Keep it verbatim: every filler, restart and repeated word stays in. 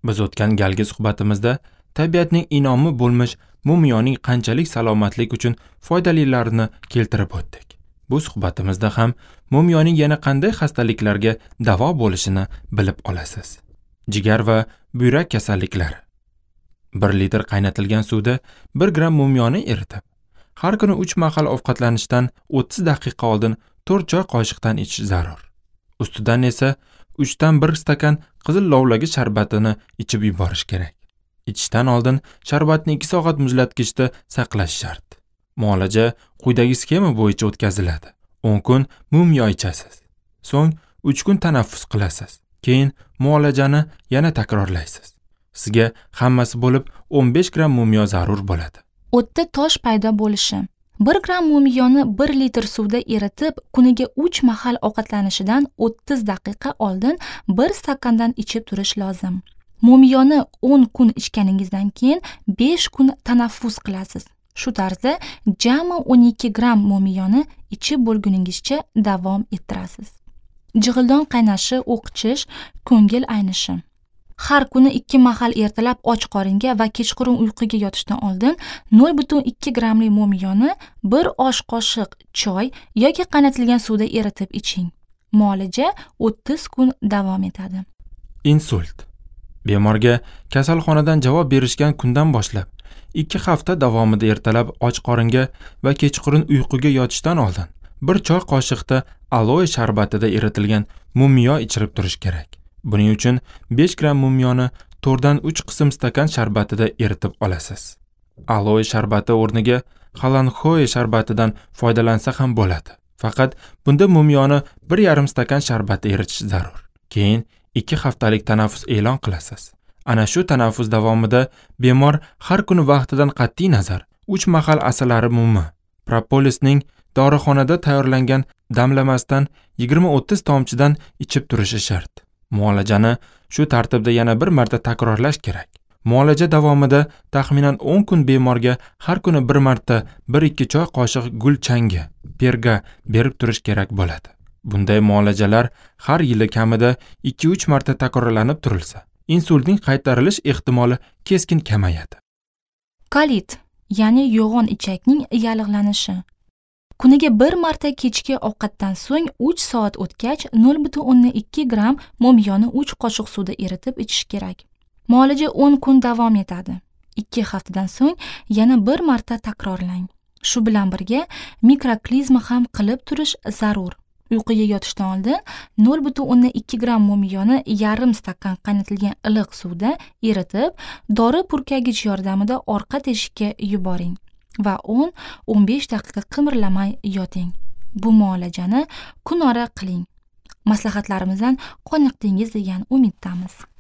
Biz o'tgan galgi suhbatimizda tabiatning in'omi bo'lmish mumiyoning qanchalik salomatlik uchun foydalilarini keltirib o'tdik. Bu suhbatimizda ham mumiyoning yana qanday xastaliklarga davo bo'lishini bilib olasiz. Jigar va buyrak kasalliklari. bir litr qaynatilgan suvda bir gramm mumiyoni eritib, har kuni uch mahal ovqatlanishdan o'ttiz daqiqa oldin to'rt choy qoshiqdan ichish zarur. Ustidan esa uch dan bir stakan qizil lovlagi sharbatini ichib yuborish kerak. Ichishdan oldin sharbatni ikki soat muzlatgichda saqlash shart. Muolaja quyidagi sxema bo'yicha o'tkaziladi. o'n kun mumiyo ichasiz. So'ng uch kun tanaffus qilasiz. Keyin muolajani yana takrorlaysiz. Sizga hammasi bo'lib o'n besh gramm mumiyo zarur bo'ladi. O'tda tosh paydo bo'lishi. bir gramm mumiyoni bir litr suvda eritib, kuniga uch mahal ovqatlanishidan o'ttiz daqiqa oldin bir stakandan ichib turish lozim. Mumiyoni o'n kun ichganingizdan keyin besh kun tanaffus qilasiz. Shu tarzda jami o'n ikki gramm mumiyoni ichib bo'lguningizcha davom ettirasiz. Jig'ildon qaynashi, o'qichish, ko'ngil aynishi. Har kuni ikki mahal ertalab och qoringa va kechqurun uyquga yotishdan oldin nol butun ikki grammli mumiyoni bir osh qoshiq choy yoki qaynatilgan suvda eritib iching. Muolaja o'ttiz kun davom etadi. Insult. Bemorga kasalxonadan javob berishgan kundan boshlab ikki hafta davomida ertalab och qoringa va kechqurun uyquga yotishdan oldin bir choy qoshiqda aloe sharbatida eritilgan mumiyo ichirib turish kerak. Buning uchun besh gramm mumiyoni to'rt dan uch qism stakan sharbatida eritib olasiz. Aloe sharbati o'rniga xalanxoe sharbatidan foydalansa ham bo'ladi. Faqat bunda mumiyoni bir yarim stakan sharbatda eritish zarur. Keyin ikki haftalik tanaffus e'lon qilasiz. Ana shu tanaffus davomida bemor har kuni vaqtidan qat'iy nazar uch mahal asalari mumi, propolisning dorixonada tayyorlangan damlamasdan yigirma o'ttiz tomchidan ichib turishi shart. Muolajani shu tartibda yana bir marta takrorlash kerak. Muolaja davomida taxminan o'n kun bemorga har kuni bir marta bir ikki choy qoshiq gul changi, perga berib turish kerak bo'ladi. Bunday muolajalar har yili kamida ikki uch marta takrorlanib turilsa, insultning qaytarilish ehtimoli keskin kamayadi. Kolit, ya'ni yo'g'on ichakning yallig'lanishi. Kuniga bir marta kechki ovqatdan so'ng uch soat o'tgach nol butun ikki gramm mumiyoni uch qoshiq suvda eritib ichish kerak. Muolaja o'n kun davom etadi. ikki haftadan so'ng yana bir marta takrorlang. Shu bilan birga mikroklizma ham qilib turish zarur. Uyquga yotishdan oldin nol butun ikki gramm mumiyoni yarim stakan qaynatilgan iliq suvda eritib, dori purkagich yordamida orqa teshikka yuboring va o'n o'n besh daqiqa qimirlamay yoting. Bu muolajani kunora qiling. Maslahatlarimizdan qoniqdingiz degan umiddamiz.